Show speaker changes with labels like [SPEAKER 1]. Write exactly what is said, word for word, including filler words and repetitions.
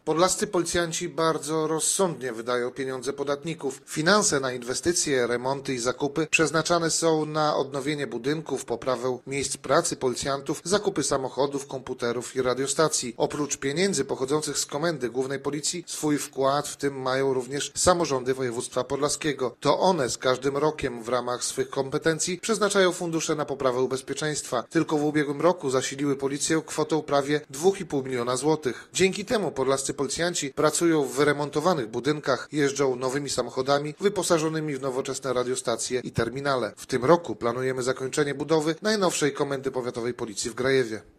[SPEAKER 1] Podlascy policjanci bardzo rozsądnie wydają pieniądze podatników. Finanse na inwestycje, remonty i zakupy przeznaczane są na odnowienie budynków, poprawę miejsc pracy policjantów, zakupy samochodów, komputerów i radiostacji. Oprócz pieniędzy pochodzących z Komendy Głównej Policji, swój wkład w tym mają również samorządy województwa podlaskiego. To one z każdym rokiem w ramach swych kompetencji przeznaczają fundusze na poprawę bezpieczeństwa. Tylko w ubiegłym roku zasiliły policję kwotą prawie dwa i pół miliona złotych. Dzięki temu podlascy policjanci pracują w wyremontowanych budynkach, jeżdżą nowymi samochodami wyposażonymi w nowoczesne radiostacje i terminale. W tym roku planujemy zakończenie budowy najnowszej Komendy Powiatowej Policji w Grajewie.